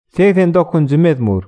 89-njy mezmur.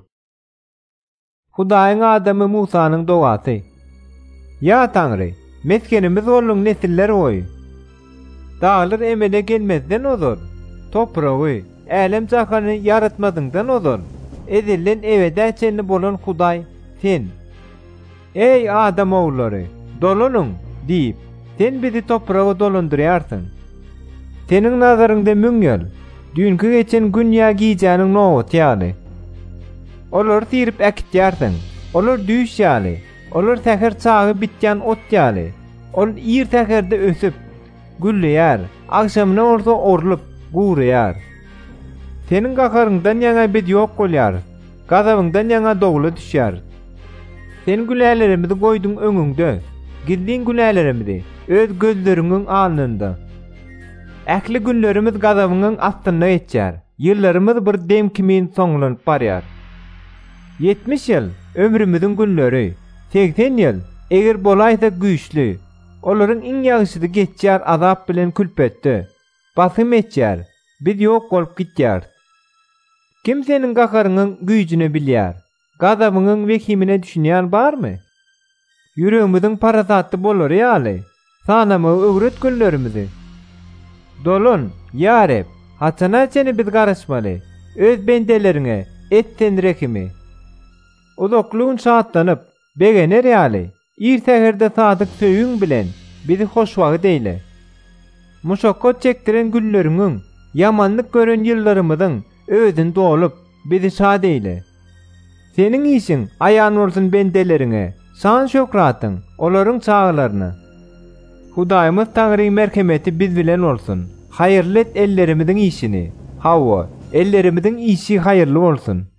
Hudaýyň adamy Musanyň dogasy. Ya Taňry, meskenimiz boluň nesiller boýy. Dağlar emele gelmezden ozar. Topragy, älim jakany yaratmadyňdan ozar. Ezelden ebede çenli bolan Hudaý sen. Ey adam oğulları, dolunun diýip, sen bizi toprağa dolandyrýarsyň. Senin nazarynda müňel, dünkü geçen gün ya giyjäniň nogut ýaly. Olar tirip äkitýärsiň, olar düýş ýaly, olar täher çagy bitýän ot ýaly. Ol ir täherde ösüp, güllýär, akşamyna orda orlup, gurýar. Senin gakaryňdan ýaňa bit ýok bolýar, gazabyňdan ýaňa dogly düşýär. Sen gülälerimizi goýduň öňüňde, gildiň gülälerimizi öz gözleriňiň alnynda. Ähli günlerimiz gazabynyň astyna geçýär. Ýyllarymyz bir dem kimin soňlanyp barýar. 70 ýyl ömrümiziň günleri, 80 ýyl eger bolaýsa güýçli. Olaryň iň ýagşysy geçýär azap bilen külpetde. Basym etýär, biz ýok bolup gitýär. Kim senin gakarynyň güýjüni bilýär? Gazabynyň wekimine düşünýän barmy? Ýüregimiziň parasatly bolar ýaly. Sanama öwret günlerimizi. Dolun, yarep, haçana seni biz garaşmaly. Öz bendeleriňe etten rekimi. Uzaklygyň şahatlanyp, begener ýaly. İrtäherde sadyk söýüň bilen bizi hoşwagy deýle. Muşakkat çekdiren gülleriňiň, yamanlyk gören ýyllarymyzyň özüň dolup bizi şad eýle. Senin işin aýan bolsun bendeleriňe, şan şöhratyň, olaryň çağlaryna. Hudaýymyz Taňryň merhemeti biz bilen bolsun. Haýyrly et ellerimiziň işini. Hawa, ellerimiziň işi haýyrly bolsun.